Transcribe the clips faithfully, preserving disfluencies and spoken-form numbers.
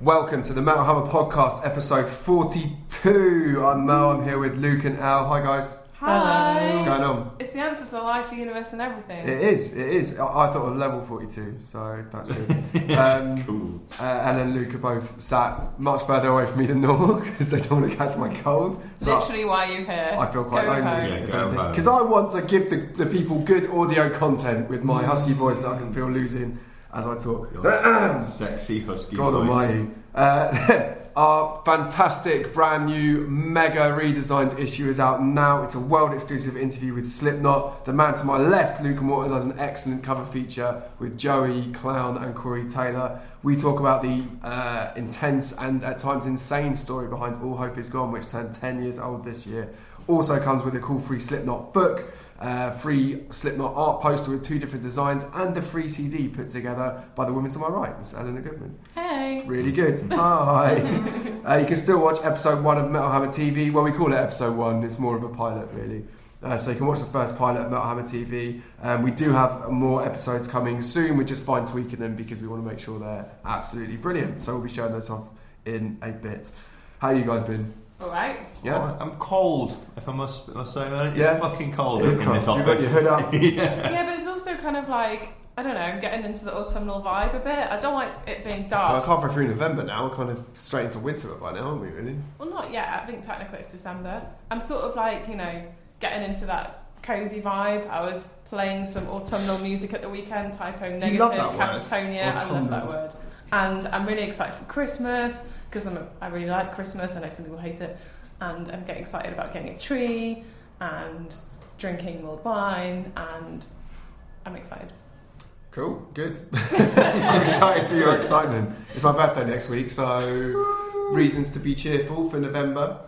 Welcome to the Metal Hammer Podcast, episode forty-two. I'm Mel, I'm here with Luke and Al. Hi guys. Hi. What's going on? It's the answer to the life, the universe and everything. It is, it is. I, I thought of level forty-two, so that's good. Um, cool. Uh, Al and Luke are both sat much further away from me than normal because they don't want to catch my cold. So Literally I, why are you here? I feel quite go lonely. Yeah, go home. Because I want to give the, the people good audio content with my husky voice that I can feel losing as I talk. Your sexy husky God voice. almighty. Uh, our fantastic brand new mega redesigned issue is out now. It's a world exclusive interview with Slipknot. The man to my left, Luke Morton, does an excellent cover feature with Joey, Clown and Corey Taylor. We talk about the uh, intense and at times insane story behind All Hope Is Gone, which turned ten years old this year. Also comes with a cool free Slipknot book, uh, free Slipknot art poster with two different designs, and a free C D put together by the woman to my right, Miss Eleanor Goodman. Hey. It's really good. Hi. uh, you can still watch episode one of Metal Hammer T V. Well, we call it episode one. It's more of a pilot, really. Uh, so you can watch the first pilot of Metal Hammer T V. Um, we do have more episodes coming soon. We're just fine tweaking them because we want to make sure they're absolutely brilliant. So we'll be showing those off in a bit. How you guys been? Alright. Yeah. Oh, I'm cold, if I must, must say, man. It's Yeah. fucking cold It is in cold. this You've got office. your hood up. yeah. Yeah, but it's also kind of like, I don't know, getting into the autumnal vibe a bit. I don't like it being dark. Well, it's halfway through November now. We're kind of straight into winter by now, aren't we, really? Well, not yet. I think technically it's December. I'm sort of like, you know, getting into that cosy vibe. I was playing some autumnal music at the weekend, typo negative, love that word. catatonia. I love that Autumnal. word. And I'm really excited for Christmas because I'm a, I really like Christmas. I know some people hate it. And I'm getting excited about getting a tree and drinking mulled wine, and I'm excited. Cool, good. I'm excited for your excitement. It's my birthday next week, so reasons to be cheerful for November.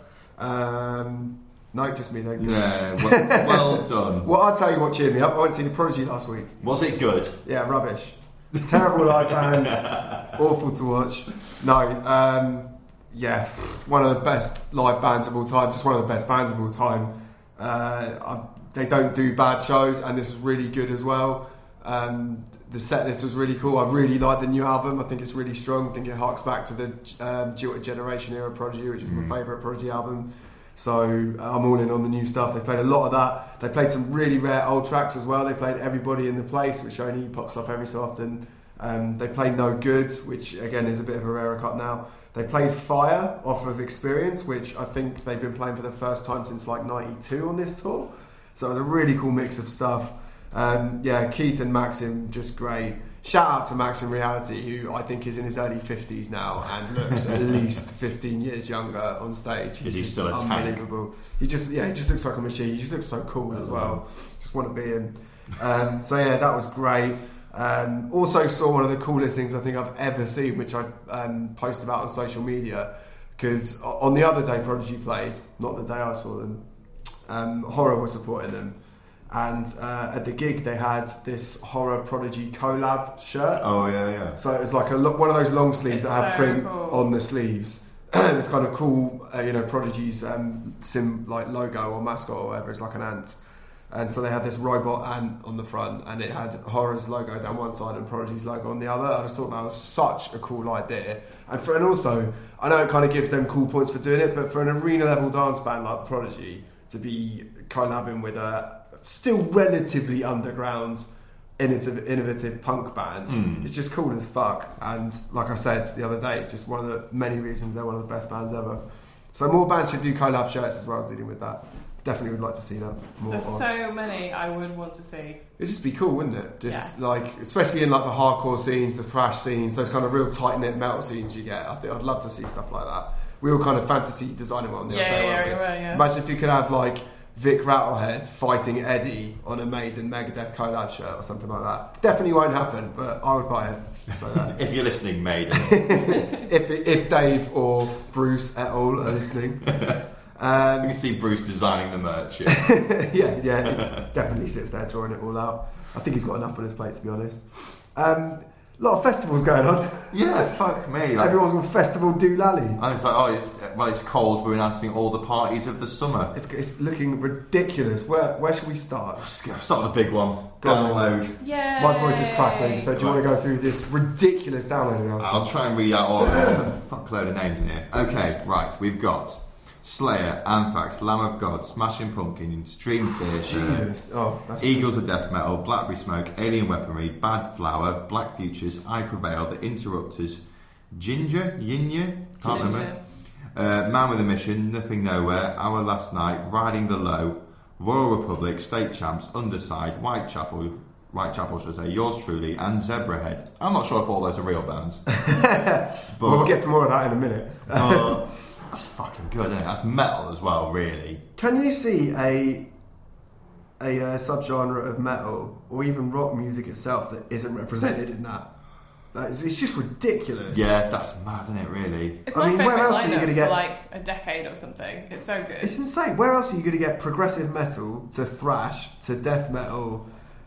Um, no, just me, no. Good. Yeah, well, well done. Well, I'll tell you what cheered me up. I went to see The Prodigy last week. Was it good? Yeah, rubbish. Terrible live band. Awful to watch. No, um, yeah, one of the best live bands of all time. Just one of the best bands of all time. Uh, I, they don't do bad shows, and this is really good as well. Um, the set list was really cool. I really like the new album. I think it's really strong. I think it harks back to the um, Jilted Generation era Prodigy, which is Mm. my favourite Prodigy album. So uh, I'm all in on the new stuff. They played a lot of that. They played some really rare old tracks as well. They played Everybody in the Place, which only pops up every so often. Um, they played No Good, which again is a bit of a rarer cut now. They played Fire off of Experience, which I think they've been playing for the first time since like ninety-two on this tour. So it was a really cool mix of stuff. Um, yeah, Keith and Maxim, just great. Shout out to Maxim Reality, who I think is in his early fifties now and looks at least fifteen years younger on stage. Is he just still a tank? unbelievable. He just, yeah, he just looks like a machine. He just looks so cool as well. Just want to be him. Um, so yeah, that was great. Um, also saw one of the coolest things I think I've ever seen, which I um, posted about on social media, because on the other day Prodigy played, not the day I saw them, um, Horror was supporting them. And uh, at the gig they had this Horror Prodigy collab shirt. Oh, yeah, yeah. So it was like a lo- one of those long sleeves It's that had so print cool. on the sleeves. It's kind of cool, uh, you know, Prodigy's um, sim like logo or mascot or whatever. It's like an ant, and so they had this robot ant on the front, and it had Horror's logo down one side and Prodigy's logo on the other. I just thought that was such a cool idea, and for and also I know it kind of gives them cool points for doing it, but for an arena level dance band like Prodigy to be collabing with a still relatively underground, innovative, innovative punk band, Mm. it's just cool as fuck. And like I said the other day, just one of the many reasons they're one of the best bands ever. So more bands should do collab shirts as well as dealing with that. Definitely would like to see that more. There's of. so many I would want to see. It'd just be cool, wouldn't it? Just Yeah. like, especially in like the hardcore scenes, the thrash scenes, those kind of real tight knit metal scenes you get. I think I'd love to see stuff like that. We were kind of fantasy designing one the Yeah, other day, yeah, weren't yeah, we? we were, yeah. Imagine if you could have like Vic Rattlehead fighting Eddie on a Maiden Megadeth collab shirt or something like that. Definitely won't happen, but I would buy it. So, uh, If you're listening, Maiden. if if Dave or Bruce et al. Are listening. Um, You can see Bruce designing the merch. Yeah. yeah, yeah, it definitely sits there drawing it all out. I think he's got enough on his plate, to be honest. Um, A lot of festivals going on. Yeah, fuck me. Like, Everyone's on Festival Doolally. and it's like, oh, it's well, it's cold. We're announcing all the parties of the summer. It's, it's looking ridiculous. Where where should we start? Start with the big one. Go on. Download. Yay! My voice is crackling, so do you want to go through this ridiculous download announcement? I'll try and read out all of them. There's a fuckload of names in here. Okay, right. We've got Slayer, Anthrax, Lamb of God, Smashing Pumpkins, Dream Theater, Jesus. Oh, that's Eagles of Death Metal, Blackberry Smoke, Alien Weaponry, Bad Flower, Black Futures, I Prevail, The Interrupters, Ginger, Yinya, can't remember. Ginger. Uh, Man with a Mission, Nothing Nowhere, Our Last Night, Riding the Low, Royal Republic, State Champs, Underside, Whitechapel, Whitechapel should I say, Yours Truly, and Zebrahead. I'm not sure if all those are real bands. but, well, we'll get to more of that in a minute. uh, that's fucking good, isn't it? That's metal as well, really. Can you see a a uh, subgenre of metal or even rock music itself that isn't represented in that? That is, it's just ridiculous. Yeah, that's mad, isn't it, really? It's I my mean, where favourite else are you lineup gonna for get- like a decade or something. It's so good. It's insane. Where else are you going to get progressive metal to thrash to death metal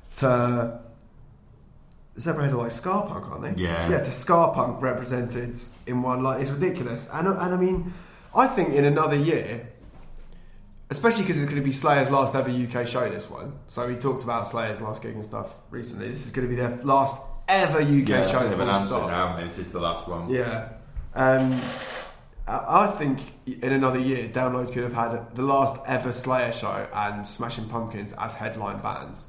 to Zebrahead are like ska punk, aren't they? Yeah. Yeah, to ska punk represented in one line. It's ridiculous. And and I mean, I think in another year, especially because it's going to be Slayer's last ever U K show, this one. So we talked about Slayer's last gig and stuff recently. This is going to be their last ever U K Yeah, show. they've full announced stop. it now, haven't they? This is the last one. Yeah. Um, I I think in another year, Download could have had the last ever Slayer show and Smashing Pumpkins as headline bands.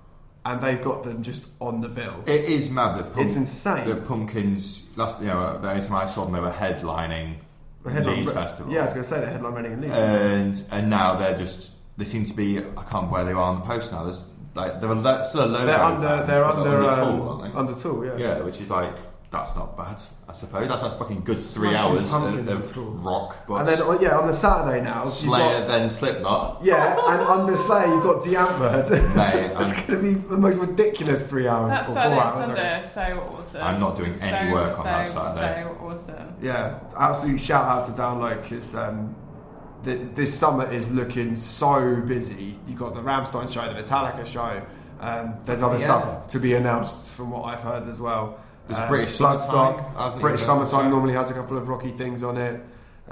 And they've got them just on the bill. It is mad that Pump- It's insane. The Pumpkins, last, you know, the only time I saw them, they were headlining The headline- Leeds Festival. Yeah, I was going to say they're headline running in Leeds. and and now they're just, they seem to be, I can't remember where they are on the post now. There's like they're a lo- still a logo. they're under, band, they're but under, under um, Tool, aren't they? under Tool, yeah. Yeah, which is like, that's not bad, I suppose. That's a fucking good three Smashing hours Pumpkins of, and Tool. of rock. But And then, oh, yeah, on the Saturday now, you've Slayer, got- then Slipknot. yeah, and under Slayer you've got Deantword. Mate, It's I'm, going to be the most ridiculous three hours. That or four Saturday and hours, I Sunday guess. are so awesome. I'm not doing any so, work on so, that Saturday. So awesome. Yeah, absolute shout out to Download because um, the, this summer is looking so busy. You got the Rammstein show, the Metallica show. Um, there's other Yeah. stuff to be announced from what I've heard as well. There's Um, British Bloodstock. Summertime. I wasn't British even- Summertime normally has a couple of rocky things on it.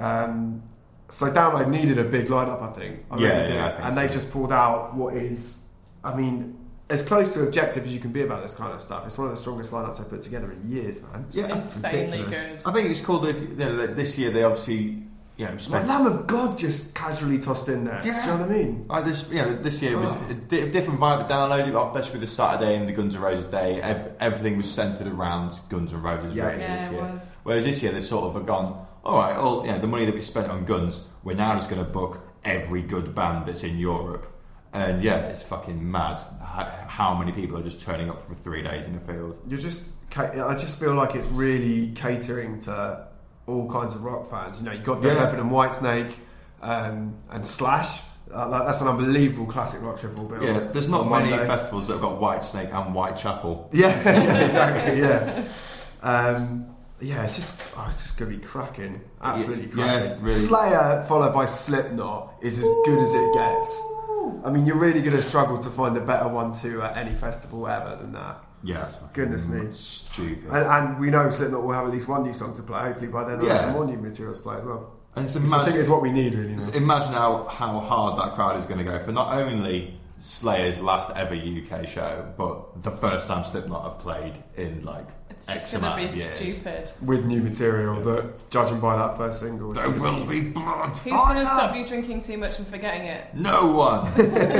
Um, so Download needed a big lineup, I think. I Yeah, really yeah, did. I think and so. they've just pulled out what is, I mean, as close to objective as you can be about this kind of stuff. It's one of the strongest lineups I've put together in years, man. Yeah, Insanely ridiculous. good. I think it's cool that if, you know, like this year they obviously, you know, Like spent. Lamb of God just casually tossed in there. Yeah. Do you know what I mean? I just, you know, this year was Oh. a di- different vibe at Download, especially with the Saturday and the Guns N' Roses day. Ev- everything was centred around Guns N' Roses Yeah. really Yeah, this it year. was. Whereas this year they've sort of gone, all right, all you know, the money that we spent on Guns, we're now just going to book every good band that's in Europe. And yeah, it's fucking mad h- how many people are just turning up for three days in the field. You're just, ca- I just feel like it's really catering to all kinds of rock fans. You know, you've got Def Yeah. Leppard and Whitesnake um, and Slash. Uh, like, that's an unbelievable classic rock triple bill. Yeah, there's not on many Monday. festivals that have got Whitesnake and Whitechapel. Yeah, yeah, exactly. Yeah, um, yeah. It's just, oh, it's just gonna be cracking. Absolutely Yeah, cracking. really. Slayer followed by Slipknot is as good as it gets. I mean, you're really gonna struggle to find a better one to at any festival ever than that. Yeah, that's fucking Goodness me. stupid. And, and we know Slipknot will have at least one new song to play. Hopefully by then we'll have Yeah. some more new material to play as well. And it's Which I think imagine, is what we need, really. just now. imagine how, how hard that crowd is going to go for not only Slayer's last ever U K show, but the first time Slipknot have played in like It's X just going to amount be of years. stupid. With new material that, judging by that first single, it's There gonna will be blood. Who's going to stop you drinking too much and forgetting it? No one.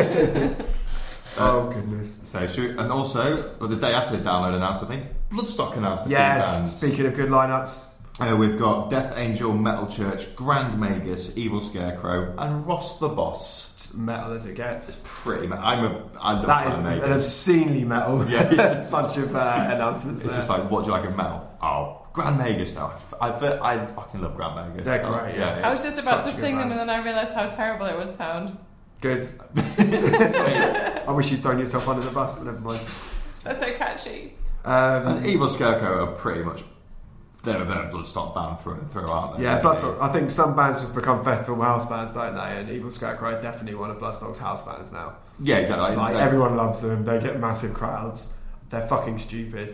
Oh goodness. So, should, and also well, the day after the Download announced, I think Bloodstock announced. A few Yes. bands. Speaking of good lineups, Uh, we've got Death Angel, Metal Church, Grand Magus, Evil Scarecrow, and Ross the Boss. it's metal as it gets. It's pretty. Ma- I'm a. I love That is Grand an Magus. obscenely metal Yeah, it's- bunch of uh, announcements. It's there. just like, what do you like of metal? Oh, Grand Magus now. I, I, I fucking love Grand Magus. They're Oh, great, Yeah, I was just about Such to a good sing them band. and then I realised how terrible it would sound. good. yeah. I wish you'd thrown yourself under the bus, but never mind. That's so catchy. And Um, Evil Scarecrow are pretty much. They're a Bloodstock band through and through, aren't they? yeah, Bloodstock. I think some bands just become festival house bands, don't they? And Evil Scarecrow are definitely one of Bloodstock's house bands now. Yeah, exactly. Like Like, everyone loves them. They get massive crowds. They're fucking stupid.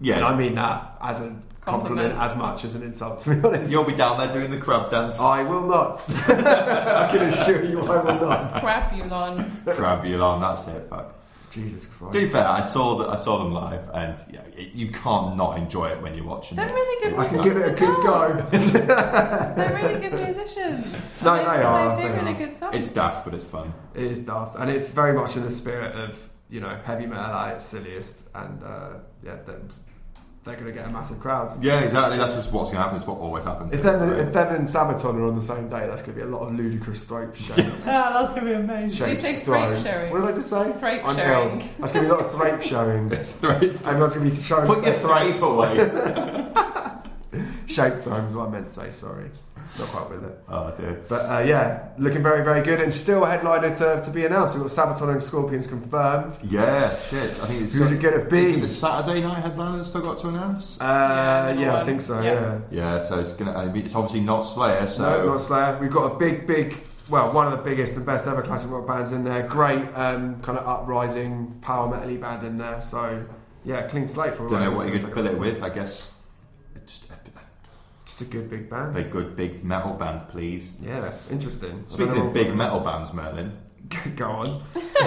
Yeah. And I mean that as a compliment, Compliment. as much as an insult, to be honest. You'll be down there doing the crab dance. I will not. I can assure you I will not. Crabulon. Crabulon, that's it. Fuck. Jesus Christ. To be fair, I saw that I saw them live, and yeah, it, you can't not enjoy it when you're watching They're it. really good I can musicians. give it a as good well. go. They're really good musicians. No, they are, They do they really are. good songs. It's daft, but it's fun. It is daft, and it's very much in the spirit of, you know, heavy metal at its silliest, and uh, yeah, they're, they're going to get a massive crowd. Yeah, exactly. That's just what's going to happen. It's what always happens. If them, if them and Sabaton are on the same day, that's going to be a lot of ludicrous throat showing. Yeah, that's going to be amazing. Did you say thrape showing? What did I just say? Thrape I'm showing. ill. That's going to be a lot of thrape showing. Thrape. Everyone's going to be showing Put your their thrape thrapes. away. Shape throne is what I meant to say, sorry. Not quite with it. Oh dear. But uh, yeah, looking very, very good, and still a headliner to, to be announced. We've got Sabaton and Scorpions confirmed. Yeah, shit. I think it's Who's it going to be? Is it the Saturday night headliner that's still got to announce? Uh, Yeah, yeah, number I one. think so, Yeah. yeah. Yeah, so it's gonna. It's obviously not Slayer. So No, not Slayer. We've got a big, big, well, one of the biggest and best ever classic rock bands in there. Great um, kind of uprising power metal-y band in there. So, yeah, clean slate for don't know Raiders. what you could Take fill it off. with. I guess just Just a good big band. a good big metal band, please. Yeah, interesting. Speaking I don't know of big what- metal bands, Merlin. Go on.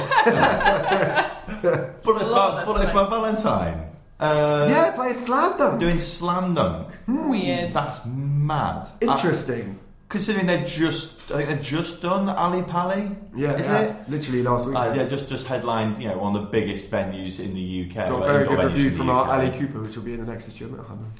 But if, Lord, my, but that's if my Valentine. Uh, Yeah, playing Slam Dunk. doing Slam Dunk. Weird. That's mad. Interesting. I- considering they've just, I think they've just done Ali Pali. Yeah, Is yeah. it? Literally last week. Uh, yeah, just just headlined, you know, one of the biggest venues in the U K. Got a well, very indoor good venues review in the from U K. our Ali Cooper, which will be in the next issue of Metal Hammer.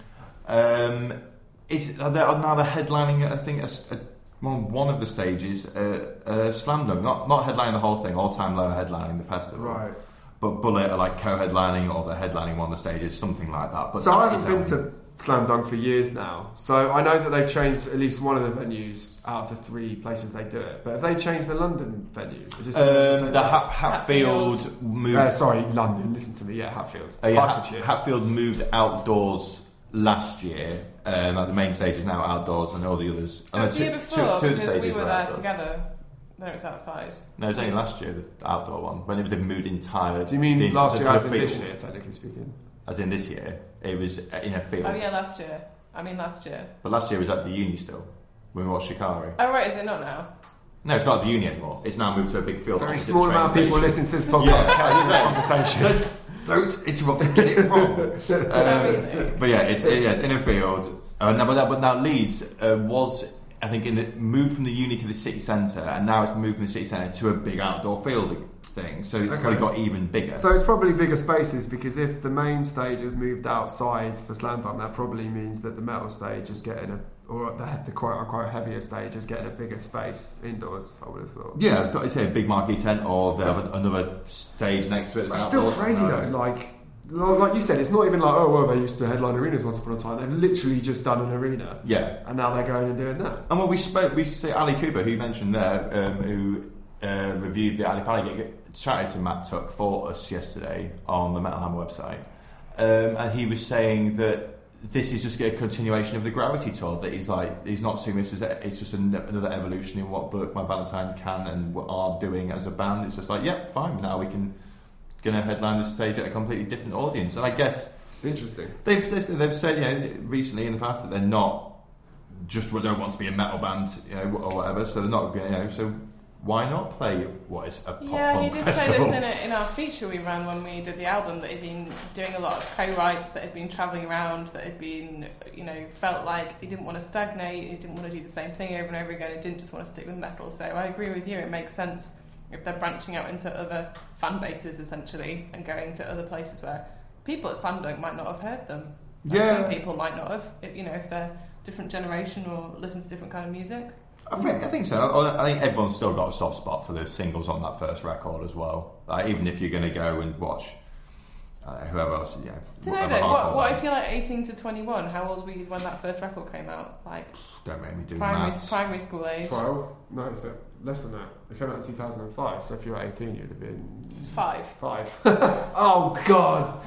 Um, is are they now they're headlining? I think a, a, one one of the stages, uh, uh, Slam Dunk, not not headlining the whole thing. All Time Low are headlining the festival, Right. But Bullet are like co-headlining, or they're headlining one of the stages, something like that. But So that I haven't is, been um, to Slam Dunk for years now. So I know that they've changed at least one of the venues out of the three places they do it. But have they changed the London venue? Is this the Um, same the place? Hat, Hatfield, Hatfield. moved. Uh, sorry, London. Listen to me. Yeah, Hatfield. uh, yeah, Hertfordshire. Hat, Hatfield moved outdoors last year. Um, like the main stage is now outdoors, and all the others. It was uh, the year two- before two- two of the because we stages were are there outdoors. together. Then it was outside. No, it was only last year, the outdoor one, when it was moved entire. Do you mean the- last to year the as in this field. year, technically speaking? As in this year, it was in a field. Oh yeah, last year. I mean last year. But last year was at the uni still, when we watched Shikari. Oh right, is it not now? No, it's not at the uni anymore. It's now moved to a big field. Very opposite small the train amount of people station. listening to this podcast Yeah. can hear this conversation. Don't interrupt and get it wrong. Sorry. But yeah, it's it, yeah, it's in a field. Uh, now, but, now, but now Leeds uh, was, I think, in the moved from the uni to the city centre, and now it's moved from the city centre to a big outdoor field thing. So it's Okay. probably got even bigger. So it's probably bigger spaces, because if the main stage has moved outside for Slam Dunk, that probably means that the metal stage is getting a, or the, the quote unquote heavier stage is getting a bigger space indoors, I would have thought. yeah, I thought you'd say a big marquee tent, or they have another stage next to it. That's still outdoors. crazy though, like like you said, it's not even like, oh well, they used to headline arenas once upon a time. They've literally just done an arena, Yeah. and now they're going and doing that. And when we spoke, we used to say Ali Cooper, who you mentioned there, um, who uh, reviewed the Ali Pali gig, chatted to Matt Tuck for us yesterday on the Metal Hammer website, um, and he was saying that this is just a continuation of the Gravity tour. That he's like, he's not seeing this as a, it's just an, another evolution in what Bullet My Valentine can and are doing as a band. It's just like, yeah, fine, now we can gonna headline the stage at a completely different audience. And I guess Interesting. They've they've said, you know, recently in the past that they're not just we don't want to be a metal band, you know, or whatever. So they're not, you know. So why not play what is a pop Yeah, punk he did festival? say this in, a, in our feature we ran when we did the album, that he'd been doing a lot of co-writes, that had been travelling around, that had been, you know, felt like he didn't want to stagnate, he didn't want to do the same thing over and over again, he didn't just want to stick with metal. So I agree with you, it makes sense if they're branching out into other fan bases essentially and going to other places where people at Slam Dunk might not have heard them. And Yeah. some people might not have, if, you know, if they're different generation or listen to different kind of music. I think, I think so. I, I think everyone's still got a soft spot for the singles on that first record as well. Like, even if you're going to go and watch uh, whoever else, yeah. Do you know whatever though, what, hardcore what band. if you're like eighteen to twenty-one? How old were you when that first record came out? Like Don't make me do primary, maths. primary school age? twelve? No, it's less than that. It came out in two thousand five, so if you were eighteen, you'd have been Five. five. Oh, God!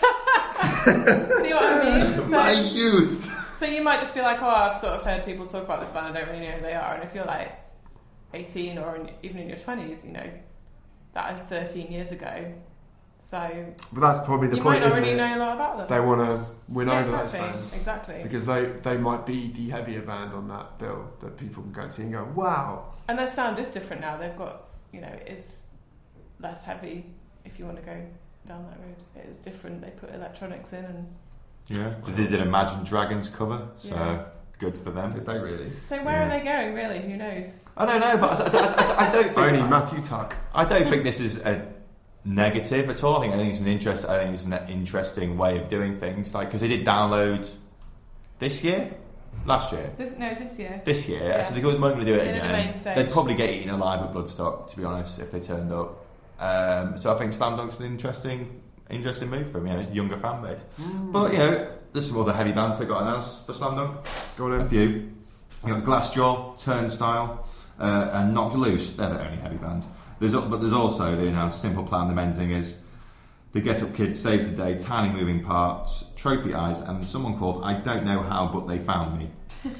See what I mean? My So, youth. so you might just be like, oh, I've sort of heard people talk about this band, I don't really know who they are. And if you're like eighteen or in, even in your twenties, you know, that is thirteen years ago. So but that's probably the you point, might not isn't really it? know a lot about them. They want to win yeah, over exactly, those fans. exactly. Because they, they might be the heavier band on that bill that people can go and see and go, wow. And their sound is different now. They've got, you know, it's less heavy if you want to go down that road. It is different. They put electronics in and... Yeah, they did Imagine Dragons cover, so Yeah. good for them. Did they really? So where Yeah. are they going, really? Who knows? I don't know, but I, I, I, I don't think... Only Matthew Tuck. I don't think this is a negative at all. I think I think it's an interest. I think it's an interesting way of doing things. Like because they did download this year, last year, This No, this year. this year. Yeah. So they weren't going to do it They did the again. main stage. They'd probably get eaten alive at Bloodstock, to be honest, if they turned up. Um, so I think Slam Dunk's an interesting, interesting move for them. You know, it's a younger fan base. Mm. But you know, there's some other heavy bands that got announced for Slam Dunk. Go on A then. few. You got Glassjaw, Turnstile, uh, and Knocked Loose. They're the only heavy bands. There's, but there's also they announced Simple Plan, the Menzingers, the Get Up Kids, Saves the Day, Tiny Moving Parts, Trophy Eyes, and someone called I Don't Know How But They Found Me.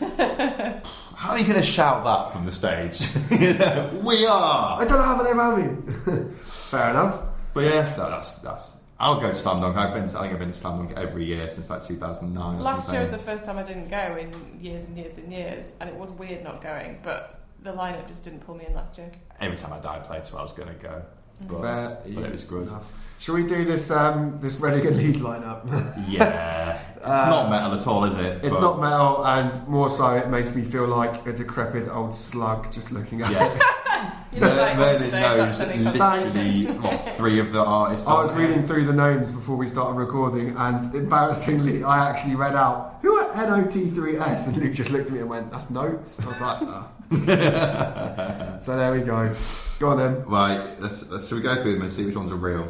How are you going to shout that from the stage? We are. I don't know how they found me. Fair enough. But yeah, no, that's that's. I'll go to Slam Dunk. I've been. I think I've been to Slam Dunk every year since like two thousand nine. Last year was the first time I didn't go in years and years and years, and it was weird not going, but the lineup just didn't pull me in last year. Every time I died played, so I was going to go. But, Fair but it was good. enough. Shall we do this um, this Reading and Leeds lineup? Yeah, it's Uh, not metal at all, is it? It's But- not metal, and more so, it makes me feel like a decrepit old slug just looking at Yeah. it. You know, like, Merlin today, knows that's any literally what, three of the artists. I was on there. reading through the names before we started recording, and embarrassingly, I actually read out who are N O T three S, and Luke just looked at me and went, "That's notes." I was like, ah. So there we go. Go on then. Right, let's, let's, shall we go through them and see which ones are real?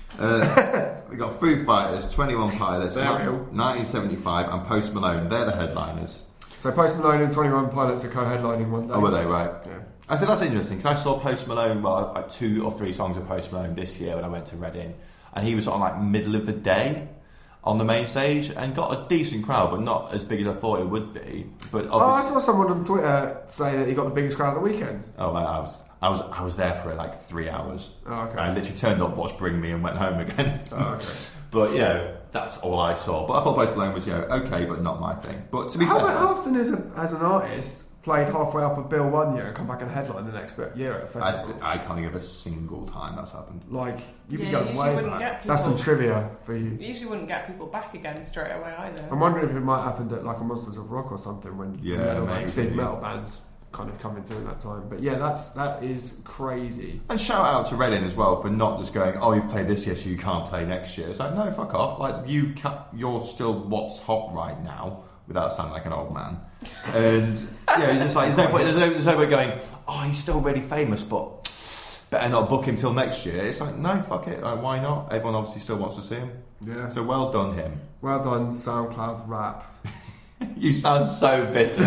Uh, we got Foo Fighters, twenty-one Pilots, They're ni- real. nineteen seventy-five, and Post Malone. They're the headliners. So Post Malone and twenty-one Pilots are co-headlining one day. Oh, were they? Right. Yeah. I think that's interesting because I saw Post Malone, well, like two or three songs of Post Malone this year when I went to Reading, and he was on like middle of the day on the main stage and got a decent crowd, but not as big as I thought it would be. But Oh, I obviously, saw someone on Twitter say that he got the biggest crowd of the weekend. oh, man, I was, I was, I was there for like three hours. Oh, okay. I literally turned up, watched Bring Me, and went home again. Oh, okay. But you know, that's all I saw. But I thought Post Malone was, you know, okay, but not my thing. But to be How, fair, how often is a, as an artist played halfway up a bill one year and come back and headline the next bit- year at a I, festival? I can't think of a single time that's happened. Like, you'd be Yeah, going you usually way wouldn't back. get people- That's some trivia for you. You usually wouldn't get people back again straight away either. I'm wondering if it might happen at like a Monsters of Rock or something when Yeah, when all those maybe. big metal bands kind of coming during that time. But yeah, that's that is crazy. And shout out to Reading as well for not just going, oh, you've played this year, so you can't play next year. It's like, no, fuck off. Like you, ca- you're still what's hot right now, without sounding like an old man. And yeah, it's just like there's no point. There's no, there's no point going, oh, he's still really famous, but better not book him till next year. It's like, no, fuck it. Like, why not? Everyone obviously still wants to see him. Yeah. So well done him. Well done, SoundCloud rap. You sound so bitter.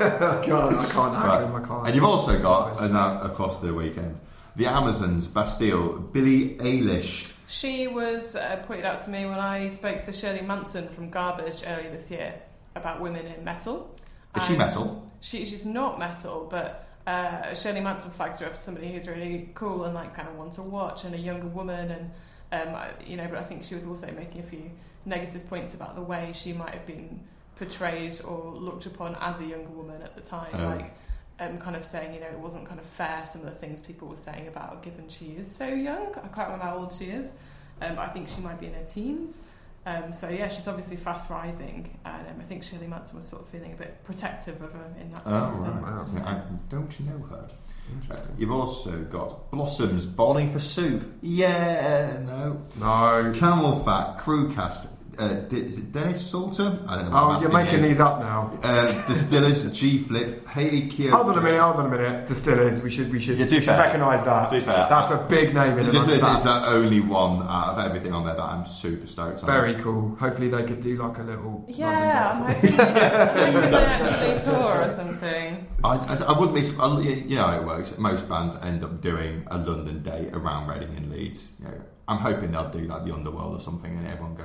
I can't, I can't hack Right. him, I can't. And you've also got and uh, across the weekend, the Amazons, Bastille, Billie Eilish. She was uh, pointed out to me when I spoke to Shirley Manson from Garbage earlier this year about women in metal. Is she And metal? She, she's not metal, but uh, Shirley Manson flagged her up as somebody who's really cool and like kind of one to watch and a younger woman, and um, I- you know. But I think she was also making a few negative points about the way she might have been portrayed or looked upon as a younger woman at the time, Oh. like um, kind of saying, you know, it wasn't kind of fair some of the things people were saying about her, given she is so young. I can't remember how old she is, um, but I think she might be in her teens. Um, so yeah, she's obviously fast rising, and um, I think Shirley Manson was sort of feeling a bit protective of her in that Oh, sense. right. Wow. I don't know her. Interesting. You've also got Blossoms, Bowling for Soup. Yeah, no. No. Camel Fat, Crewcast. Uh, D- is it Dennis Salter? I don't know. what Oh, I'm you're asking making you. these up now. Uh, Distillers, G Flip, Hayley Kiyoko. Hold on a minute, hold on a minute. Distillers, we should we should, Yeah, to be we should fair. recognise that. To be fair. That's a big name in Distillers amongst is that. the only one out of everything on there that I'm super stoked on. Very cool. Hopefully they could do like a little Yeah, I'm London dance. hoping, hoping they actually tour or something. I, I, I wouldn't be. I, you know how it works. Most bands end up doing a London date around Reading and Leeds. You know, I'm hoping they'll do like the Underworld or something, and everyone goes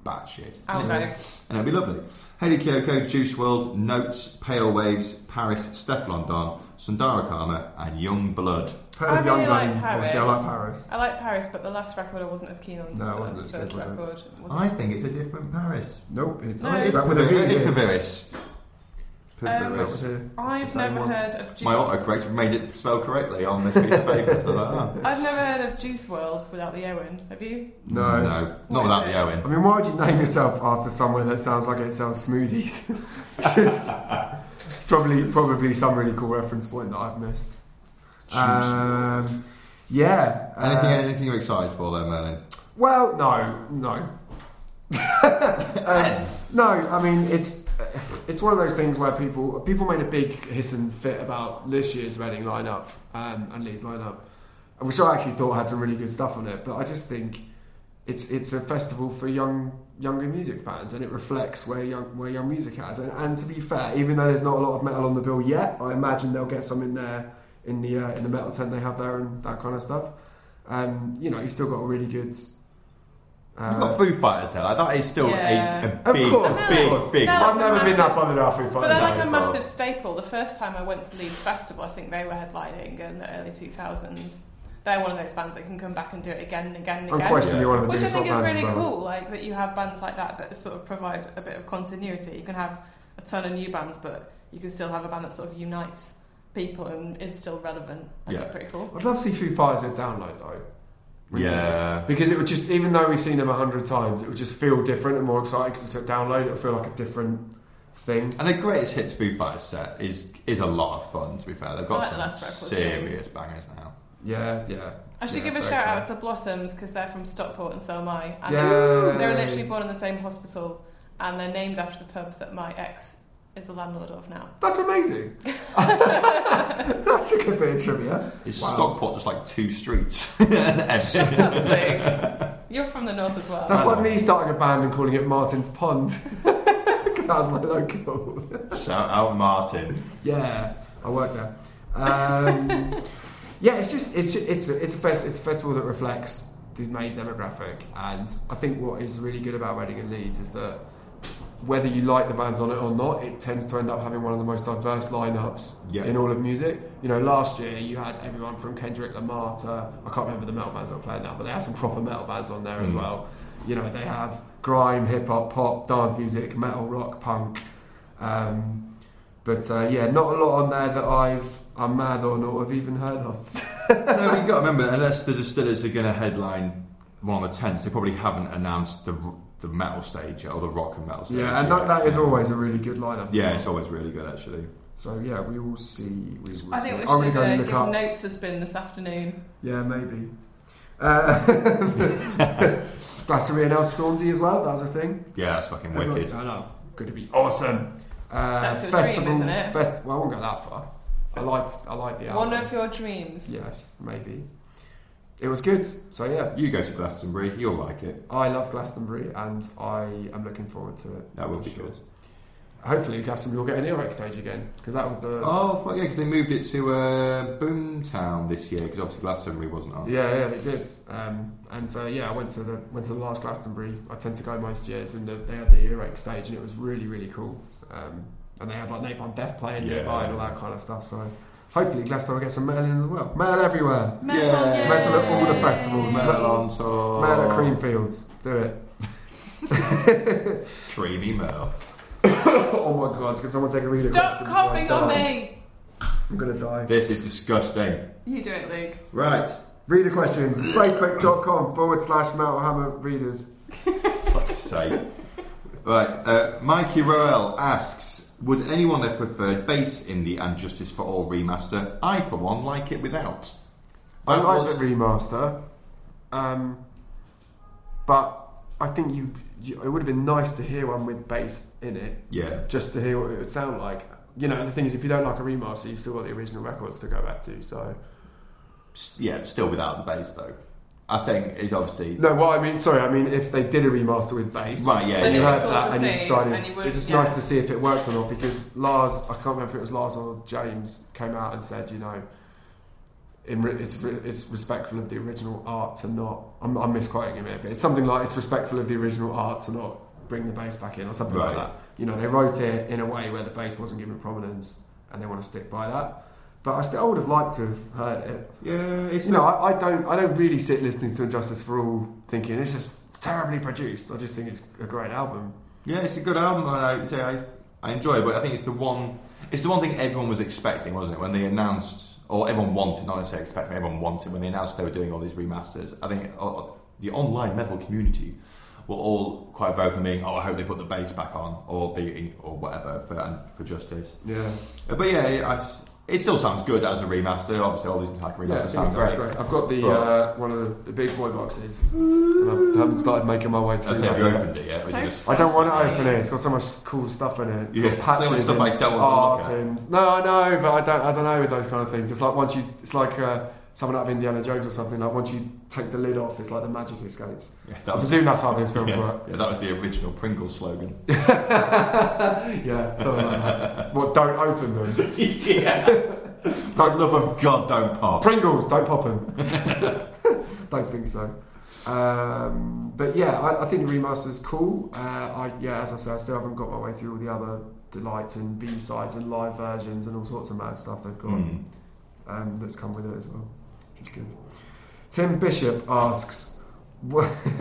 batshit. I'll go. And it'll be lovely. Hayley Kiyoko, Juice world, Notes, Pale Waves, Paris, Stefflon Don, Sundara Karma, and Young Blood. Heard I of really Young like Blood? Paris. Obviously, I like Paris. I like Paris, but the last record I wasn't as keen on. No, it so wasn't the as first good, was it? record. wasn't I as think good. it's a different Paris. Nope, it's, No, it's it's that with a V. It's here. Paviris. Um, It's the I've same never one. heard of Juice. My autocorrect made it spell correctly on this piece of paper. So like, oh. I've never heard of Juice world without the Owen. Have you? No. No, What not is without it? the Owen. I mean, why would you name yourself after somewhere that sounds like it sells smoothies? probably, probably some really cool reference point that I've missed. Um, yeah. Anything, uh, anything you're excited for there, Merlin? Well, no, no. um, no, I mean it's it's one of those things where people people made a big hiss and fit about this year's Reading lineup um, and Leeds lineup, which I actually thought had some really good stuff on it. But I just think it's it's a festival for young younger music fans, and it reflects where young where young music has. And, and to be fair, even though there's not a lot of metal on the bill yet, I imagine they'll get some in there in the uh, in the metal tent they have there and that kind of stuff. Um, you know, you still got a really good. Uh, You've got Foo Fighters there. Like, that is still Yeah. a, a Of big, course, a big, of course. big. They're I've like never a been that massive- bothered after Foo But they're Fighters. like a No, massive but- staple. The first time I went to Leeds Festival, I think they were headlining in the early two thousands. They're one of those bands that can come back and do it again and again and again. Unquestionably one of the Which I biggest think rock is bands in really the world. cool, like that you have bands like that that sort of provide a bit of continuity. You can have a ton of new bands, but you can still have a band that sort of unites people and is still relevant. And Yeah. it's pretty cool. I'd love to see Foo Fighters at Download though. Wouldn't Yeah. you? Because it would just, even though we've seen them a hundred times, it would just feel different and more exciting because it's at Download. It would feel like a different thing. And the greatest hits Foo Fighters set is is a lot of fun. To be fair, they've got I like the some last record too. serious bangers now. Yeah, yeah. I should Yeah, give a very shout fair. out to Blossoms because they're from Stockport and so am I. And Yeah. they're literally born in the same hospital and they're named after the pub that my ex is the landlord of now. That's amazing. That's a good bit of trivia. Is Wow. Stockport just like two streets? and everything? Shut up, Luke. You're from the north as well. That's like me starting a band and calling it Martin's Pond. Because that was my local. Shout out Martin. Yeah, I work there. Um, yeah, it's just it's it's a, it's a fest, it's a festival that reflects the main demographic, and I think what is really good about Reading and Leeds is that whether you like the bands on it or not, it tends to end up having one of the most diverse lineups Yeah. in all of music. You know, last year you had everyone from Kendrick Lamar to I can't remember the metal bands that were playing now, but they had some proper metal bands on there as Mm. well. You know, they have grime, hip hop, pop, dance music, metal, rock, punk. Um, but uh, yeah, not a lot on there that I've I'm mad on or have even heard of. No, you've got to remember, unless the Distillers are going to headline one of the tents, they probably haven't announced the the metal stage yet, or the rock and metal stage. Yeah, and yet. that, that is always a really good lineup. Yeah, it's always really good actually. So yeah, we will see. We will I see. think we I'm gonna should go and uh, look give up. notes a spin this afternoon. Yeah, maybe. Uh, Glastonbury announced Stormzy as well. That was a thing. Yeah, that's fucking Everyone- wicked. I know. Going to be awesome. Uh, That's your festival, dream, isn't it? Fest, well, I won't go that far. I liked. I liked the album. One of your dreams. Yes, maybe. It was good. So yeah, You go to Glastonbury, you'll like it. I love Glastonbury, and I am looking forward to it. That will for be sure. good. Hopefully, Glastonbury will get an Earache stage again because that was the. Oh, fuck yeah, because they moved it to uh, Boomtown this year, because obviously Glastonbury wasn't on. Yeah, yeah, they did. Um, and so yeah, I went to the went to the last Glastonbury. I tend to go most years, and the, they had the Earache stage, and it was really really cool. Um, and they had like Napalm Death playing Yeah. nearby and all that kind of stuff. So hopefully Glastonbury will get some metal in as well. Metal everywhere. Metal, Yeah. yay! Metal at all the festivals. Metal on tour. Metal at Creamfields. Do it. Creamy metal. Oh my god! Can someone take a reader? Stop question coughing before I on die? me! I'm gonna die. This is disgusting. You do it, Luke. Right. Reader questions. Facebook.com forward slash Metal Hammer readers. Fuck's sake. Right, uh, Mikey Roel asks, would anyone have preferred bass in the And Justice for All remaster? I, for one, like it without. I That like was- the remaster, um, but I think you, you it would have been nice to hear one with bass in it, Yeah. just to hear what it would sound like. You know, the thing is, if you don't like a remaster, you've still got the original records to go back to. So, S- Yeah, still without the bass, though. I think it's obviously... no, what I mean, sorry, I mean, if they did a remaster with bass, Right, yeah. and you Then heard it'd be cool that to and you see, decided and you would- it's just yeah. nice to see if it works or not, because Lars, I can't remember if it was Lars or James, came out and said, you know, in re- it's re- it's respectful of the original art to not. I'm, I'm misquoting him here, but it's something like it's respectful of the original art to not bring the bass back in or something Right. like that. You know, they wrote it in a way where the bass wasn't given prominence, and they want to stick by that. But I still I would have liked to have heard it. Yeah, it's You know, I, I don't I don't really sit listening to Injustice for All thinking this is terribly produced. I just think it's a great album. Yeah, it's a good album. And I say I, I enjoy it, but I think it's the one. It's the one thing everyone was expecting, wasn't it? When they announced, or everyone wanted, not necessarily expecting, everyone wanted when they announced they were doing all these remasters. I think uh, the online metal community were all quite vocal, being, "Oh, I hope they put the bass back on," or the or whatever for and for Justice. Yeah, Uh, but yeah, it, I, it still sounds good as a remaster. Obviously, all these like yeah, I remasters think sound it sounds great. great. I've got the But- uh, one of the, the big boy boxes, and I haven't started making my way through. That's it. that Have you yet. opened it yet? Or So you just- I don't want to Fascinating. open it. It's got so much cool stuff in it. It's Yeah, got so patches much stuff and I don't want to art look at. and- No, I know, but I don't. I don't know with those kind of things. It's like once you, it's like uh, someone out of Indiana Jones or something. Like once you take the lid off, it's like the magic escapes. Yeah, I that was, presume that's how this film yeah, works. yeah, that was the original Pringles slogan. Yeah, something like that. What? Don't open them. yeah. For the love of God, don't pop. Pringles, don't pop them. Don't think so. Um, but yeah, I, I think the remaster's cool. Uh, I yeah, as I said, I still haven't got my way through all the other delights and B sides and live versions and all sorts of mad stuff they've got Mm. um, that's come with it as well, which is good. Tim Bishop asks, "Wh-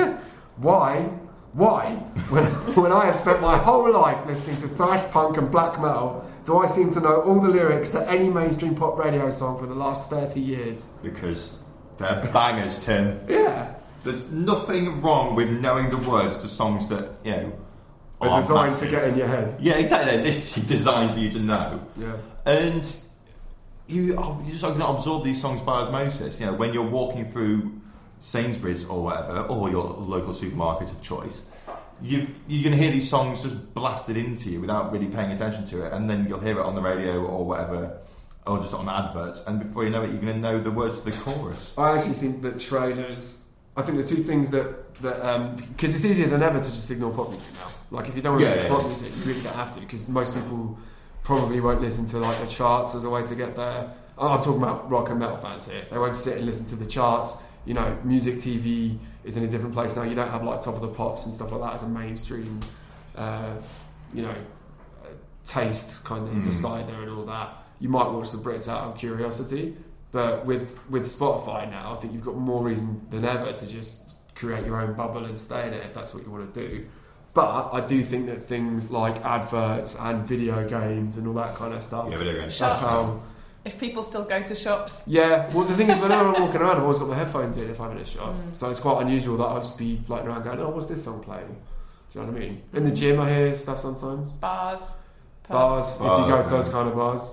why, why, when, when I have spent my whole life listening to thrash punk and black metal, do I seem to know all the lyrics to any mainstream pop radio song for the last thirty years? Because they're bangers, Tim. Yeah. There's nothing wrong with knowing the words to songs that, you know, They're are designed massive. to get in your head. Yeah, exactly. They're literally designed for you to know. Yeah. And you are you're just going to absorb these songs by osmosis. You know, when you're walking through Sainsbury's or whatever, or your local supermarket of choice, you've, you're going to hear these songs just blasted into you without really paying attention to it, and then you'll hear it on the radio or whatever, or just on adverts, and before you know it, you're going to know the words to the chorus. I actually think that trailers. I think the two things that that because it's easier than ever to just ignore pop music now. Like if you don't want to Yeah, listen yeah, to pop yeah. music, you really don't have to because most people probably won't listen to like the charts as a way to get there. Oh, I'm talking about rock and metal fans here. They won't sit and listen to the charts. You know, music T V is in a different place now. You don't have like Top of the Pops and stuff like that as a mainstream, uh, you know, uh, taste kind of Mm. decider and all that. You might watch the Brits out of curiosity. But with with Spotify now, I think you've got more reason than ever to just create your own bubble and stay in it if that's what you want to do. But I do think that things like adverts and video games and all that kind of stuff, Yeah, video games. that's Shops. how... If people still go to shops, Yeah, well the thing is whenever I'm walking around I've always got my headphones in if I'm in a shop. Mm. So it's quite unusual that I'll just be floating around going, oh, what's this song playing? Do you know what I mean? In the gym I hear stuff sometimes. bars, Bars, pubs. if you go to Bars, those yeah. kind of bars.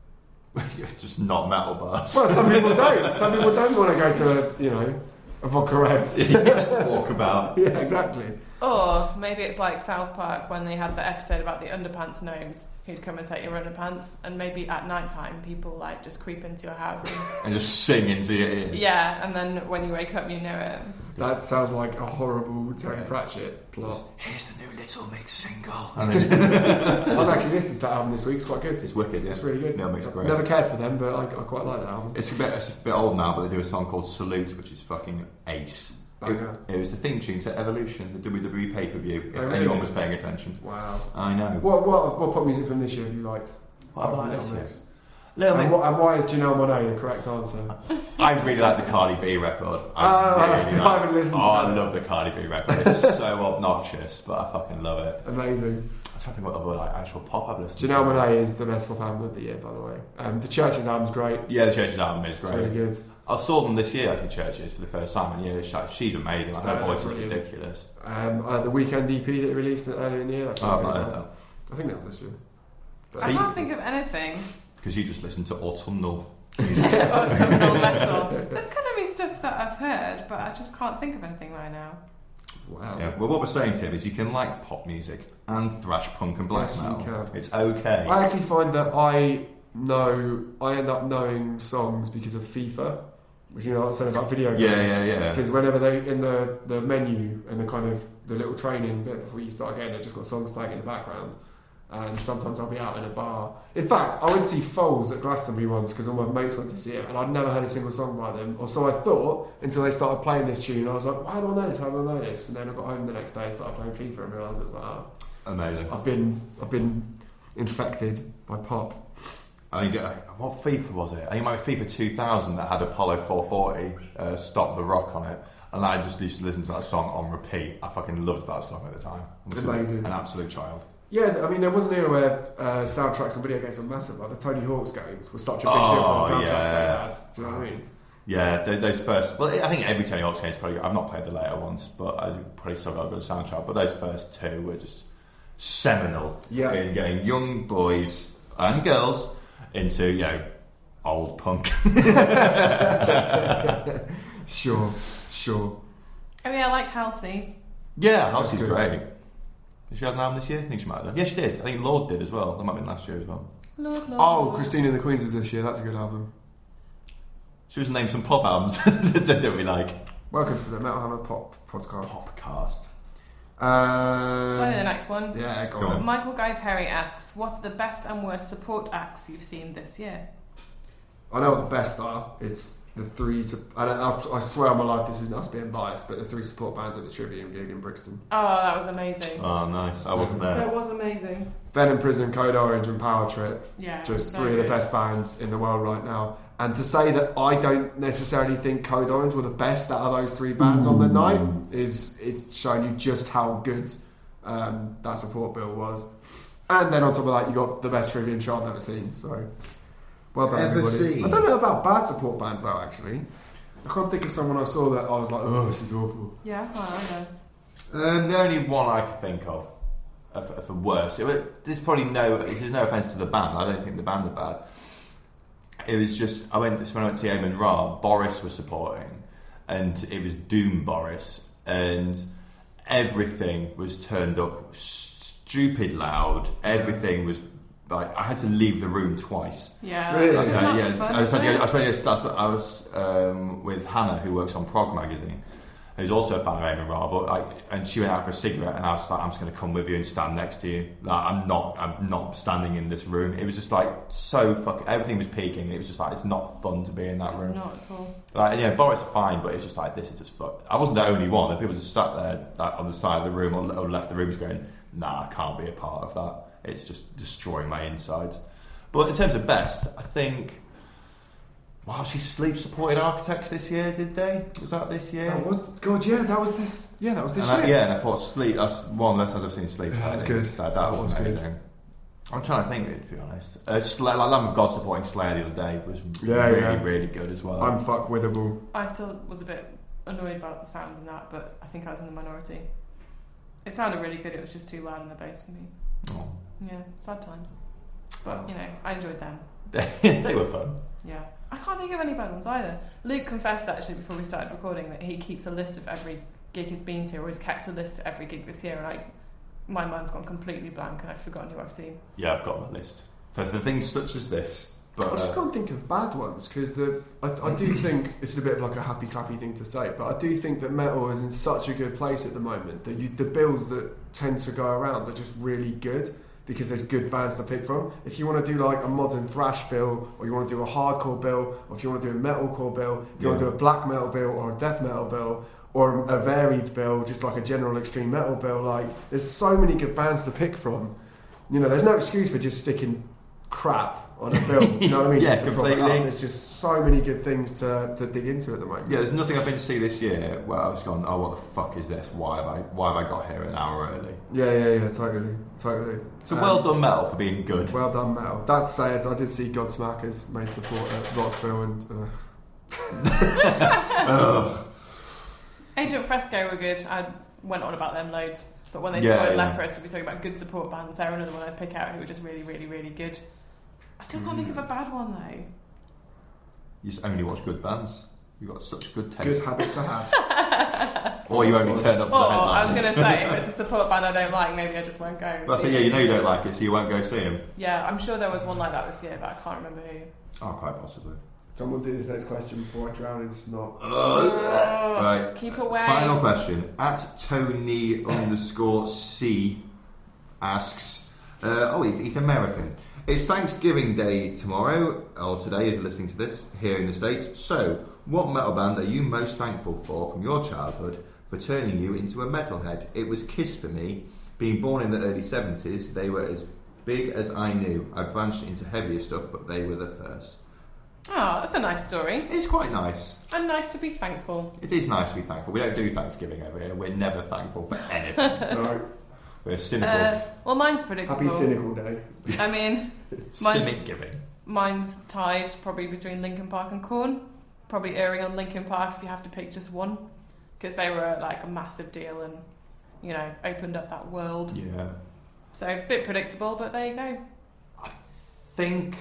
just not metal bars. Well, some people don't. Some people don't want to go to, you know, a Vodka Revs. Walk about. Yeah, exactly. Or maybe it's like South Park when they had the episode about the underpants gnomes who'd come and take your underpants, and maybe at night time people like just creep into your house. And, And just sing into your ears. yeah, and then when you wake up, you know it. That sounds like a horrible Terry Pratchett plot. Just, here's the new Little Mix single. And then I was actually listening to that album this week. It's quite good. it's wicked, yeah. It's really good. Yeah, it makes it great. Never cared for them, but I, I quite like that album. It's a bit it's a bit old now, but they do a song called Salute, which is fucking ace. It, Banger. it was the theme tune to Evolution, the W W E pay per view. If Oh, really? anyone was paying attention, Wow. I know. What what what pop music from this year have you liked? What Apart about from this? Little Mix? Little And, Mix. what, and why is Janelle Monáe the correct answer? I really like the Cardi B record. I, Oh, really I like haven't it. listened Oh, to I it. love the Cardi B record. It's so obnoxious, but I fucking love it. Amazing. I'm trying to think what other like actual pop I've listened Janelle to. Monáe is the best pop album of the year, by the way. Um, the Churches album's great. Yeah, the Churches album is It's great. really good. I saw them this year actually, Churches, for the first time, and yeah, she- she's amazing. Like, her Yeah, voice is brilliant. ridiculous. Um, uh, the Weekend E P that he released earlier in the year. That's Oh, I've really not good heard as well. that. I think that was this year. But- I See? can't think of anything. Because you just listen to autumnal. Autumnal metal. There's kind of be stuff that I've heard, but I just can't think of anything right now. Wow. Yeah. Well, what we're saying, Tim, is you can like pop music and thrash punk and black Yes, you metal. can. It's okay. I actually find that I know I end up knowing songs because of FIFA, which you know what I was saying about video games. yeah, yeah, yeah. Because whenever they in the, the menu and the kind of the little training bit before you start again, they've just got songs playing in the background. and sometimes I'll be out in a bar. In fact, I went to see Foals at Glastonbury once because all my mates went to see it, and I'd never heard a single song by them, or so I thought, until they started playing this tune. I was like, why do I know this? How do I know this? And then I got home the next day and started playing FIFA and realised it was like, oh, amazing. I've been, I've been infected by pop. I think, uh, what FIFA was it? I think it might be FIFA two thousand that had Apollo four forty, uh, Stop the Rock on it. And I just used to listen to that song on repeat. I fucking loved that song at the time. I was amazing. An absolute child. Yeah, I mean, there was an era where uh, soundtracks on video games were massive. Like the Tony Hawk's games were such a big Oh, deal for the soundtracks yeah. they had. Do you know what I mean? Yeah, th- those first... Well, I think every Tony Hawk's game is probably... I've not played the later ones, but I probably still got a good soundtrack. But those first two were just seminal Yeah. in getting young boys and girls into, you know, old punk. Sure, sure. Oh yeah, I like Halsey. Yeah, Halsey's good. great. Did she have an album this year? I think she might have done. Yeah, she did. I think Lord did as well. That might have been last year as well. Lord, Lord, Oh, Lord. Christina and the Queens was this year. That's a good album. She was named some pop albums that we like. Welcome to the Metal Hammer Pop podcast. Popcast. Um, Shall I do the next one? Yeah, go, Go on. on. Michael Guy Perry asks, what's the best and worst support acts you've seen this year? I know what the best are. It's the three. To, I, don't, I, I swear on my life, this isn't us being biased, but the three support bands at the Trivium gig in Brixton. Oh, that was amazing. Oh, nice. I wasn't there. That was amazing. Venom Prison, Code Orange, and Power Trip. Yeah. Just so three of the good. best bands in the world right now. And to say that I don't necessarily think Code Orange were the best out of those three bands on the night is it's showing you just how good um, that support bill was. And then on top of that, you got the best Trivium show I've ever seen. So, well done, Ever everybody. seen? I don't know about bad support bands though. Actually, I can't think of someone I saw that I was like, oh, this is awful. Yeah, I can't either. Um, the only one I can think of uh, for, for worst. It, was- there's probably no. There's no offence to the band. I don't think the band are bad. It was just I went when I went to see Amon Ra. Boris was supporting, and it was Doom Boris, and everything was turned up stupid loud. Everything was like I had to leave the room twice. Yeah. Really? It's just Uh, not yeah, fun, I was, is it? I was, I was, I was um, with Hannah, who works on Prog magazine, who's also a fan of Amon Ra, but I, and she went out for a cigarette, and I was like, I'm just going to come with you and stand next to you. Like, I'm not, I'm not standing in this room. It was just like so fucking. Everything was peaking. It was just like it's not fun to be in that It's room. not at all. Like, and yeah, Boris are fine, but it's just like this is just fuck. I wasn't the only one. And people just sat there like, on the side of the room or, or left the rooms going, nah, I can't be a part of that. It's just destroying my insides. But in terms of best, I think. Wow, she Sleep supported Architects this year, did they? Was that this year? That was God. Yeah, that was this. Yeah, that was this And I, year. yeah, and I thought Sleep. That's one less I've seen Sleep. Yeah, that was I think. good. That, that, That was, was good. amazing. I'm trying to think, to be honest. Uh, Slayer, like Lamb of God supporting Slayer the other day was Yeah, really, yeah. really good as well. I'm fuck withable. I still was a bit annoyed about the sound in that, but I think I was in the minority. It sounded really good, it was just too loud in the bass for me. Oh. Yeah, sad times. But, you know, I enjoyed them. they were fun. Yeah. I can't think of any bad ones either. Luke confessed actually before we started recording that he keeps a list of every gig he's been to, or he's kept a list of every gig this year, and I, my mind's gone completely blank and I've forgotten who I've seen. Yeah, I've got my list. For, for things such as this. But, I just uh, can't think of bad ones because I, I do think it's a bit of like a happy clappy thing to say, but I do think that metal is in such a good place at the moment that you, the bills that tend to go around are just really good because there's good bands to pick from. If you want to do like a modern thrash bill, or you want to do a hardcore bill, or if you want to do a metalcore bill, if you want to Yeah. do a black metal bill or a death metal bill, or a varied bill, just like a general extreme metal bill, like there's so many good bands to pick from. You know, there's no excuse for just sticking crap on a bill. You know what I mean? Yeah, Just to prop it up. completely. There's just so many good things to, to dig into at the moment. yeah, there's nothing I've been to see this year where I was gone, oh, what the fuck is this? Why have I why have I got here an hour early? yeah, yeah, yeah, totally, totally. So Um, well done, Metal, for being good. Well done, metal. That said, I did see Godsmackers main support at Rockville, and uh, Ugh. Agent Fresco were good. I went on about them loads. But when they Yeah, supported yeah. Leprous, if we talk about good support bands, they're another one I'd pick out who were just really, really, really good. I still can't think of a bad one though. You just only watch good bands. You've got such good taste. good habit to have. Or you only turn up for Or the I was headliners. going to say, if it's a support band I don't like, maybe I just won't go. and But I see say, yeah, you them. know you don't like it, so you won't go see him. Yeah, I'm sure there was one like that this year, but I can't remember who. Oh, quite possibly. Someone do this next question before I drown in snot. Oh, Right. keep away. Final question. At Tony underscore C asks, Uh, oh, he's, he's American. It's Thanksgiving Day tomorrow, or today as you're listening to this, here in the States. So, what metal band are you most thankful for from your childhood for turning you into a metalhead? It was Kiss for me. Being born in the early seventies, they were as big as I knew. I branched into heavier stuff, but they were the first. Oh, that's a nice story. It's quite nice. And nice to be thankful. It is nice to be thankful. We don't do Thanksgiving over here. We're never thankful for anything. No. We're cynical. Uh, well, mine's predictable. Happy cynical day. I mean, mine's, Cynic giving. mine's tied probably between Linkin Park and Korn. Probably erring on Linkin Park if you have to pick just one. Because they were like a massive deal and, you know, opened up that world. Yeah. So, a bit predictable, but there you go. I think...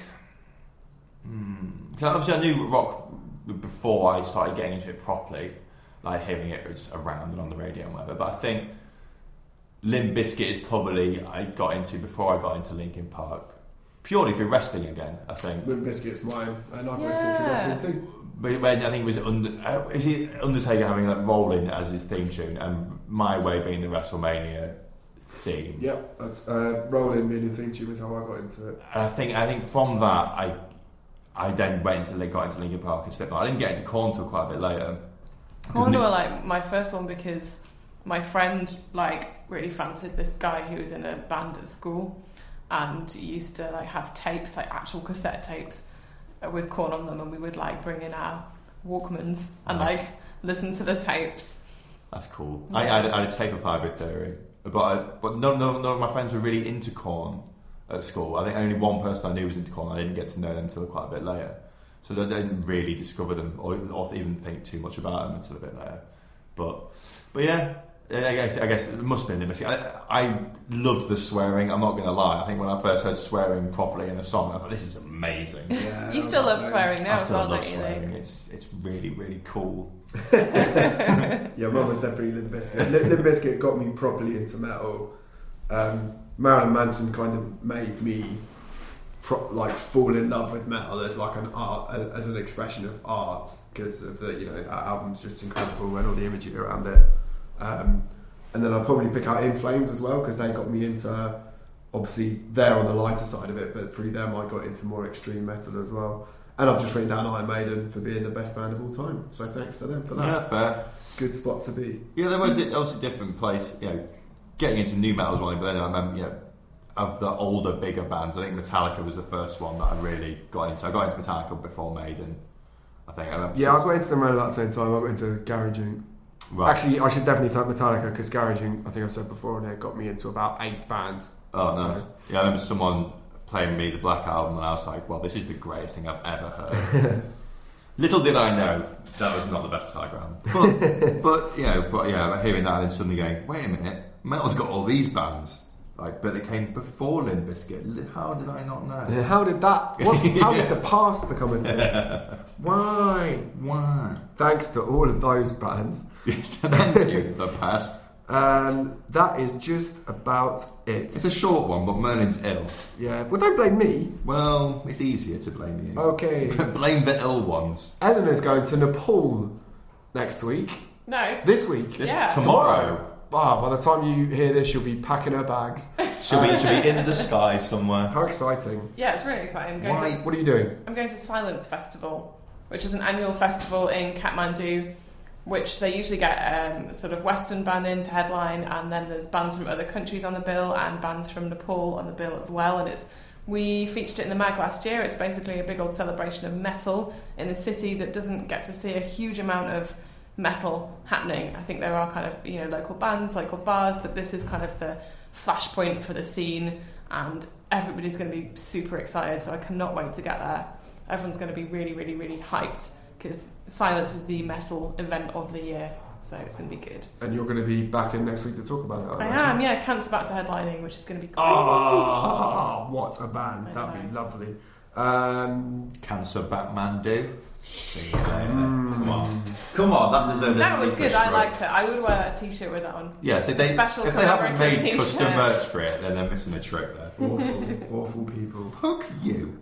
Hmm, so obviously I knew rock before I started getting into it properly, like hearing it was around and on the radio and whatever, but I think Limp Bizkit is probably I got into before I got into Linkin Park, purely for wrestling again, I think. Limp Bizkit's mine, and I got Yeah. into wrestling too. But when I think it was under, uh, is it Undertaker having like Rolling as his theme tune and My Way being the WrestleMania theme. Yep, that's uh, Rolling being the theme tune was how I got into it. And I think I think from that I I then went into got into Linkin Park and Slipknot. I didn't get into Korn until quite a bit later. Korn were like my first one because my friend like really fancied this guy who was in a band at school and used to like have tapes, like actual cassette tapes with Korn on them, and we would like bring in our Walkmans and Nice. like listen to the tapes. That's cool. Yeah. I, I, had, I had a tape of Hybrid Theory, but I, but none, none, none of my friends were really into Korn at school. I think only one person I knew was into Korn. I didn't get to know them until quite a bit later, so I didn't really discover them or, or even think too much about them until a bit later. But but yeah, I guess I guess it must have been Limp Bizkit. I, I loved the swearing. I'm not going to lie. I think when I first heard swearing properly in a song, I thought this is amazing. Yeah, You I still was love the same. swearing now I as still well, love don't you? swearing. Luke? It's it's really really cool. Yeah, mine was definitely Limp Bizkit. Limp Limp Bizkit got me properly into metal. Um, Marilyn Manson kind of made me pro- like fall in love with metal as like an art, as an expression of art, because of the, you know, that album's just incredible and all the imagery around it. Um, and then I'd probably pick out In Flames as well, because they got me into, obviously they're on the lighter side of it, but through them I got into more extreme metal as well. And I've just written down Iron Maiden for being the best band of all time, so thanks to them for that. Yeah, fair. Good spot to be. Yeah, they were di- obviously different place. You know, getting into new metal as well. But then I remember, you know, of the older, bigger bands, I think Metallica was the first one that I really got into. I got into Metallica before Maiden. I think. I remember Yeah, I since- got into them around about the same time. I got into garaging. Right. Actually, I should definitely thank Metallica, because garaging, I think I said before, and it got me into about eight bands. Oh, nice. So- Yeah, I remember someone playing me the Black Album, and I was like, "Well, this is the greatest thing I've ever heard." Little did I know that was not the best Metallica album. But, but you know, but yeah, hearing that and then suddenly going, "Wait a minute, metal's got all these bands." Like, but they came before Limp Bizkit. How did I not know? Yeah, how did that? What, how did the past become a thing? Why? Why? Thanks to all of those bands. Thank you. The past. Um, that is just about It's it. a short one, but Merlin's ill. Yeah. Well, don't blame me. Well, it's easier to blame you. Okay. Blame the ill ones. Eleanor's going to Nepal next week. No. This week. This Yeah. tomorrow. Ah, by the time you hear this, she'll be packing her bags. She'll be, she'll be in the sky somewhere. How exciting. Yeah, it's really exciting. I'm going, Why? to, What are you doing? I'm going to Silence Festival, which is an annual festival in Kathmandu, which they usually get um, sort of Western band in to headline, and then there's bands from other countries on the bill and bands from Nepal on the bill as well. And it's we featured it in the mag last year. It's basically a big old celebration of metal in a city that doesn't get to see a huge amount of metal happening. I think there are kind of, you know, local bands, local bars, but this is kind of the flashpoint for the scene, and everybody's going to be super excited, so I cannot wait to get there. Everyone's going to be really, really, really hyped, because Silence is the metal event of the year, so it's going to be good. And you're going to be back in next week to talk about it. I am, yeah. Cancer Bats are headlining, which is going to be great. Ah, what a band. I That'd be know. lovely. Um, Cancer Batman do. See you later. Mm. Come on. Come on, that deserves That at was least a good. I shrug. liked it. I would wear that t-shirt with that on. Yeah, so they, Special if they haven't made commemorative custom t-shirt. merch for it, then they're missing a trick there. awful, awful people. Fuck you.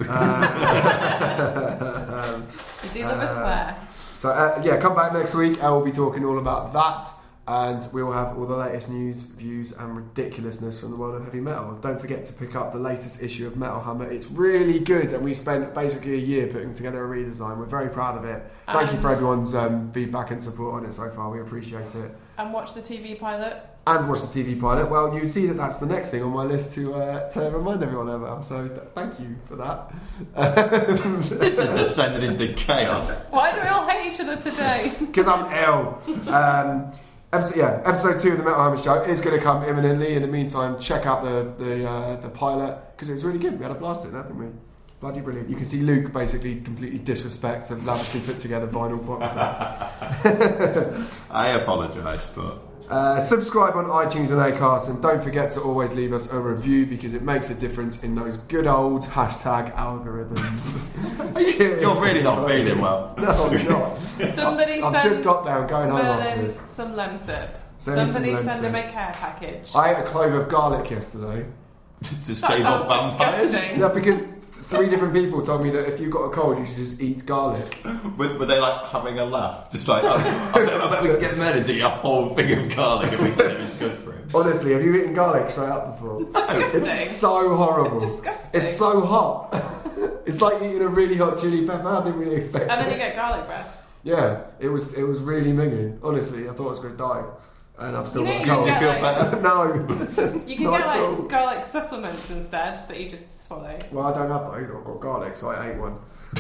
Um, You do love a Uh, swear. so, uh, yeah, come back next week. I will be talking all about that. And we will have all the latest news, views, and ridiculousness from the world of heavy metal. Don't forget to pick up the latest issue of Metal Hammer. It's really good, and we spent basically a year putting together a redesign. We're very proud of it. Thank And- you for everyone's um, feedback and support on it so far. We appreciate it. And watch the T V pilot. And watch the T V pilot. Well, you see that that's the next thing on my list to uh, to remind everyone about. So th- thank you for that. This is descended into chaos. Why do we all hate each other today? Because I'm ill. Um, episode, yeah, episode two of the Metal Hammer Show is going to come imminently. In the meantime, check out the the uh, the pilot because it was really good. We had a blast in that, didn't we? Bloody brilliant. You can see Luke basically completely disrespect a lavishly put together vinyl box there. I apologise, but Uh, subscribe on iTunes and Acast, and don't forget to always leave us a review because it makes a difference in those good old hashtag algorithms. you're really not feeling well. No, I'm not. Somebody I've send just got down going home after Merlin this. some Lemsip. Send me some Somebody Lemsip. send him a care package. I ate a clove of garlic yesterday. To stave off sounds vampires. disgusting. Yeah, because three different people told me that if you've got a cold, you should just eat garlic. Were, were they like having a laugh? Just like, oh, I, bet, I bet we can get Merlin to eat a whole thing of garlic and we tell him it's good for him. Honestly, have you eaten garlic straight up before? It's disgusting. It's so horrible. It's disgusting. It's so hot. It's like eating a really hot chili pepper. I didn't really expect And then it. you get garlic breath. Yeah, it was it was really minging. Honestly, I thought I was going to die, and I've still You know got you a cold. Do you feel Yeah, like- better? No, You can Not get at all. like garlic supplements instead that you just swallow. well, I don't have those. I've got garlic, so I ate one.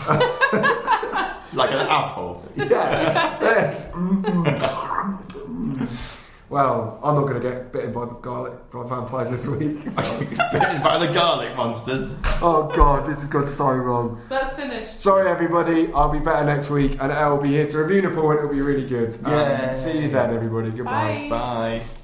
Like an apple. Yeah, yes. Mm. Well, I'm not going to get bitten by garlic by vampires this week. Bitten by the garlic monsters. Oh God, this has gone so wrong. That's finished. Sorry, everybody. I'll be better next week, and Elle will be here to review Nepal, and it'll be really good. Um, Yay. see you then, everybody. Goodbye. Bye. Bye.